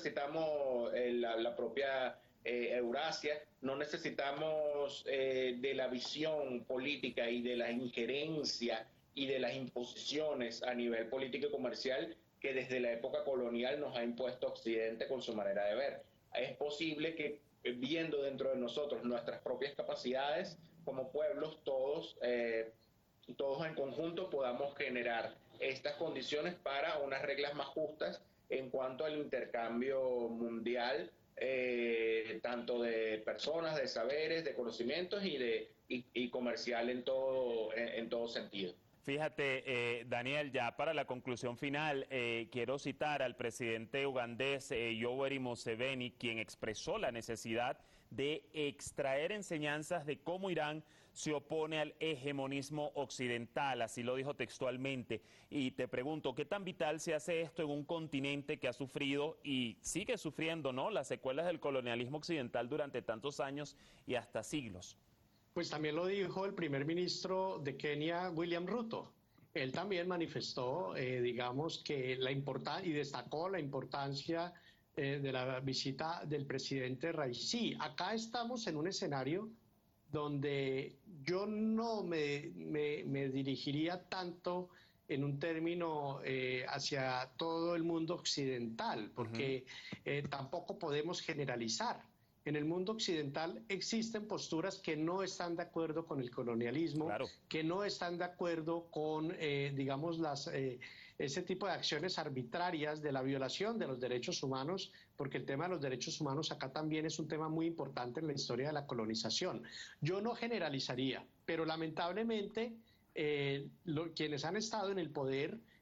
la propia Eurasia, no necesitamos de la visión política y de la injerencia y de las imposiciones a nivel político y comercial que desde la época colonial nos ha impuesto Occidente con su manera de ver. Es posible que, viendo dentro de nosotros nuestras propias capacidades como pueblos, todos en conjunto podamos generar estas condiciones para unas reglas más justas en cuanto al intercambio mundial, tanto de personas, de saberes, de conocimientos y comercial en todo sentido. Fíjate, Daniel, ya para la conclusión final, quiero citar al presidente ugandés Yoweri Museveni, quien expresó la necesidad de extraer enseñanzas de cómo Irán se opone al hegemonismo occidental, así lo dijo textualmente. Y te pregunto, ¿qué tan vital se hace esto en un continente que ha sufrido y sigue sufriendo, ¿no?, las secuelas del colonialismo occidental durante tantos años y hasta siglos? Pues también lo dijo el primer ministro de Kenia, William Ruto. Él también manifestó, digamos, que y destacó la importancia de la visita del presidente Raisi. Acá estamos en un escenario donde yo no me dirigiría tanto en un término hacia todo el mundo occidental, porque tampoco podemos generalizar. En el mundo occidental existen posturas que no están de acuerdo con el colonialismo, claro, que no están de acuerdo con, digamos, ese tipo de acciones arbitrarias de la violación de los derechos humanos, porque el tema de los derechos humanos acá también es un tema muy importante en la historia de la colonización. Yo no generalizaría, pero lamentablemente quienes han estado en el poder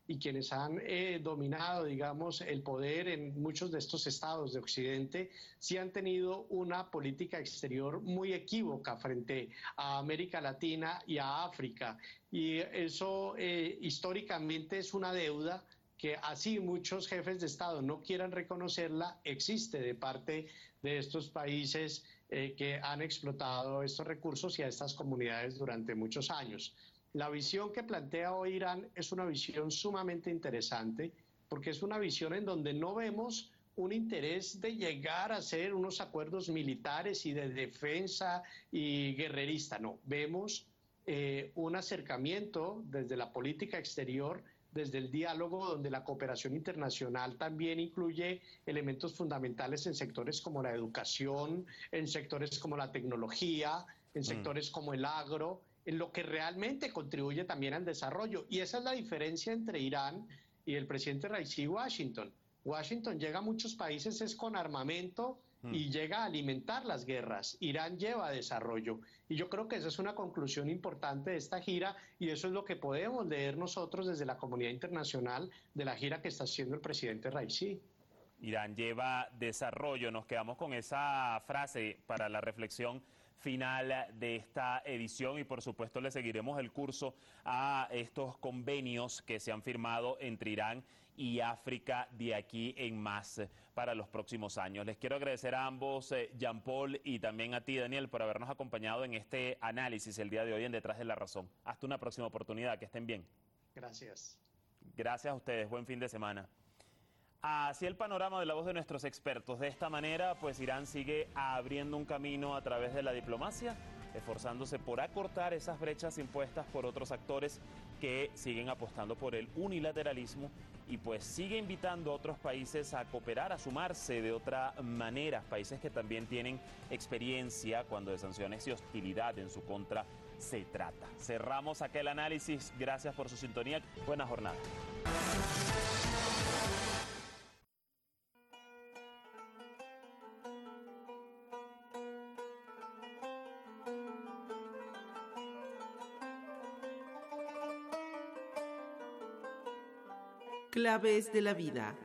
y quienes han dominado, digamos, el poder en muchos de estos estados de Occidente, sí han tenido una política exterior muy equívoca frente a América Latina y a África. Y eso históricamente es una deuda que, así muchos jefes de Estado no quieran reconocerla, existe de parte de estos países que han explotado estos recursos y a estas comunidades durante muchos años. La visión que plantea hoy Irán es una visión sumamente interesante, porque es una visión en donde no vemos un interés de llegar a hacer unos acuerdos militares y de defensa y guerrerista, no, vemos un acercamiento desde la política exterior, desde el diálogo, donde la cooperación internacional también incluye elementos fundamentales en sectores como la educación, en sectores como la tecnología, en sectores como el agro, en lo que realmente contribuye también al desarrollo. Y esa es la diferencia entre Irán y el presidente Raisi y Washington. Washington llega a muchos países es con armamento y llega a alimentar las guerras. Irán lleva desarrollo. Y yo creo que esa es una conclusión importante de esta gira, y eso es lo que podemos leer nosotros desde la comunidad internacional de la gira que está haciendo el presidente Raisi. Irán lleva desarrollo. Nos quedamos con esa frase para la reflexión final de esta edición, y por supuesto le seguiremos el curso a estos convenios que se han firmado entre Irán y África de aquí en más para los próximos años. Les quiero agradecer a ambos, Jean-Paul, y también a ti, Daniel, por habernos acompañado en este análisis el día de hoy en Detrás de la Razón. Hasta una próxima oportunidad, que estén bien. Gracias. Gracias a ustedes, buen fin de semana. Así el panorama de la voz de nuestros expertos. De esta manera, pues Irán sigue abriendo un camino a través de la diplomacia, esforzándose por acortar esas brechas impuestas por otros actores que siguen apostando por el unilateralismo, y pues sigue invitando a otros países a cooperar, a sumarse de otra manera, países que también tienen experiencia cuando de sanciones y hostilidad en su contra se trata. Cerramos aquel análisis. Gracias por su sintonía. Buena jornada. Claves de la vida.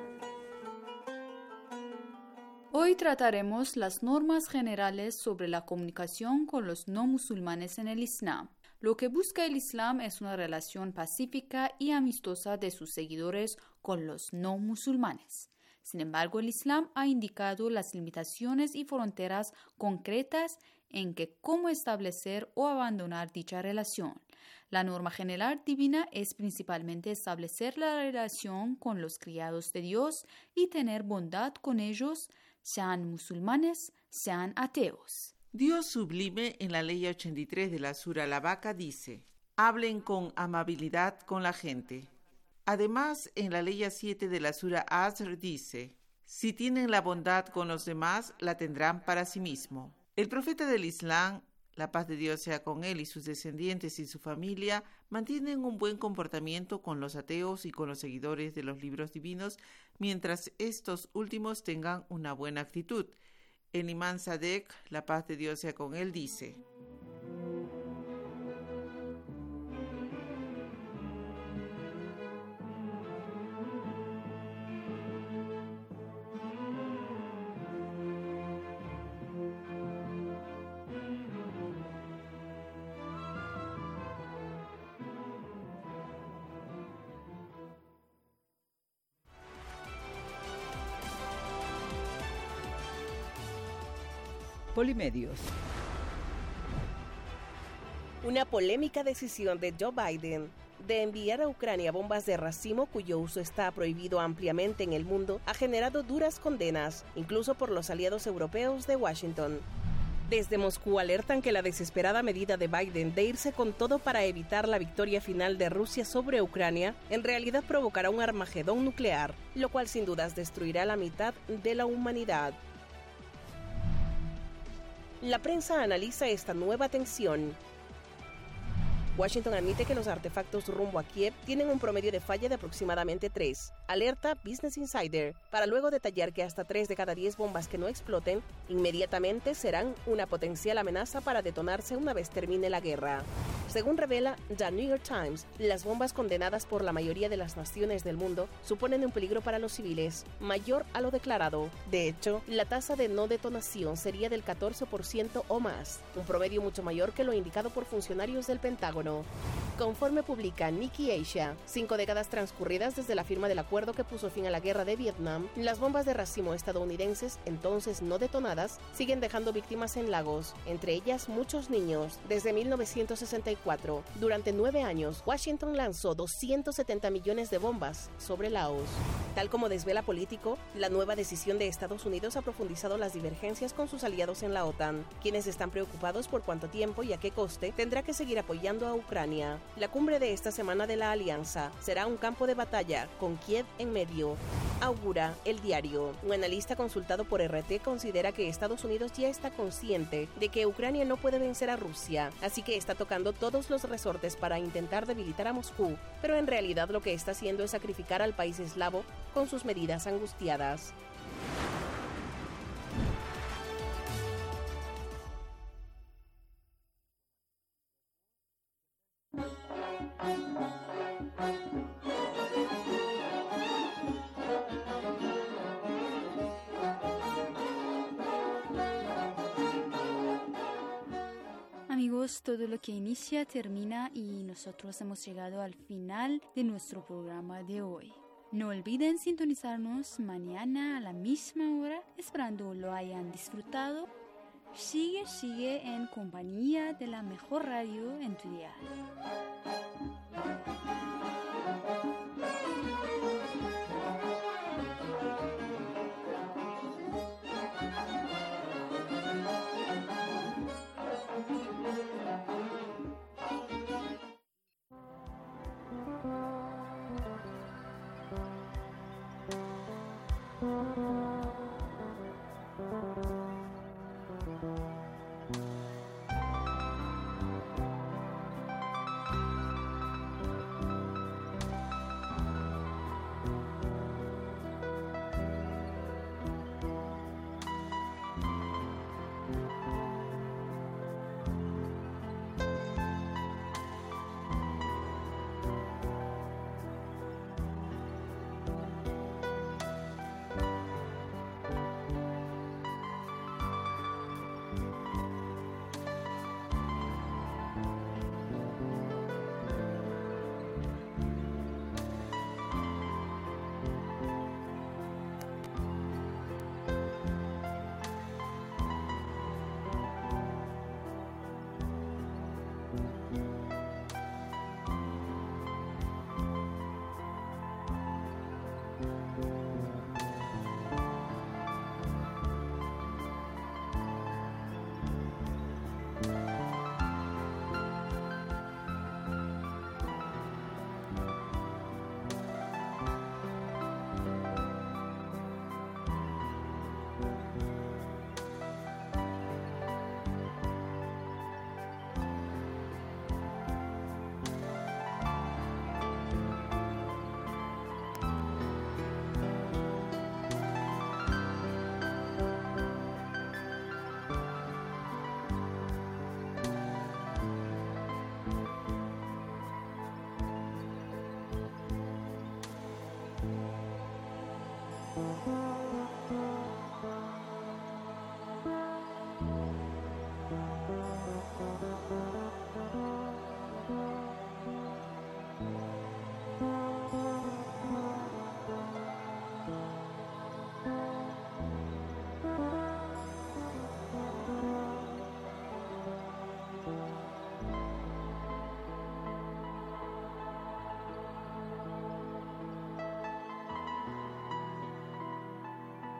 Hoy trataremos las normas generales sobre la comunicación con los no musulmanes en el Islam. Lo que busca el Islam es una relación pacífica y amistosa de sus seguidores con los no musulmanes. Sin embargo, el Islam ha indicado las limitaciones y fronteras concretas en que cómo establecer o abandonar dicha relación. La norma general divina es principalmente establecer la relación con los criados de Dios y tener bondad con ellos, sean musulmanes, sean ateos. Dios sublime en la ley 83 de la Sura Al-Baqarah dice: hablen con amabilidad con la gente. Además, en la ley 7 de la Sura Asr dice: si tienen la bondad con los demás, la tendrán para sí mismo. El profeta del Islam, la paz de Dios sea con él y sus descendientes y su familia, mantienen un buen comportamiento con los ateos y con los seguidores de los libros divinos, mientras estos últimos tengan una buena actitud. El imán Sadek, la paz de Dios sea con él, dice: Polimedios. Una polémica decisión de Joe Biden de enviar a Ucrania bombas de racimo cuyo uso está prohibido ampliamente en el mundo ha generado duras condenas, incluso por los aliados europeos de Washington. Desde Moscú alertan que la desesperada medida de Biden de irse con todo para evitar la victoria final de Rusia sobre Ucrania en realidad provocará un armagedón nuclear, lo cual sin dudas destruirá la mitad de la humanidad. La prensa analiza esta nueva tensión. Washington admite que los artefactos rumbo a Kiev tienen un promedio de falla de aproximadamente 3. Alerta Business Insider, para luego detallar que hasta 3 de cada 10 bombas que no exploten inmediatamente serán una potencial amenaza para detonarse una vez termine la guerra. Según revela The New York Times, las bombas condenadas por la mayoría de las naciones del mundo suponen un peligro para los civiles, mayor a lo declarado. De hecho, la tasa de no detonación sería del 14% o más, un promedio mucho mayor que lo indicado por funcionarios del Pentágono. Conforme publica Nikkei Asia, 5 décadas transcurridas desde la firma del acuerdo que puso fin a la guerra de Vietnam, las bombas de racimo estadounidenses, entonces no detonadas, siguen dejando víctimas en Lagos, entre ellas muchos niños. Desde 1964, durante 9 años, Washington lanzó 270 millones de bombas sobre Laos. Tal como desvela Político, la nueva decisión de Estados Unidos ha profundizado las divergencias con sus aliados en la OTAN, quienes están preocupados por cuánto tiempo y a qué coste tendrá que seguir apoyando a Ucrania. La cumbre de esta semana de la alianza será un campo de batalla, con Kiev en medio, augura El Diario. Un analista consultado por RT considera que Estados Unidos ya está consciente de que Ucrania no puede vencer a Rusia, así que está tocando todos los resortes para intentar debilitar a Moscú, pero en realidad lo que está haciendo es sacrificar al país eslavo con sus medidas angustiadas. Amigos, todo lo que inicia termina y nosotros hemos llegado al final de nuestro programa de hoy. No olviden sintonizarnos mañana a la misma hora, esperando lo hayan disfrutado. Sigue en compañía de la mejor radio en tu dial. Thank you.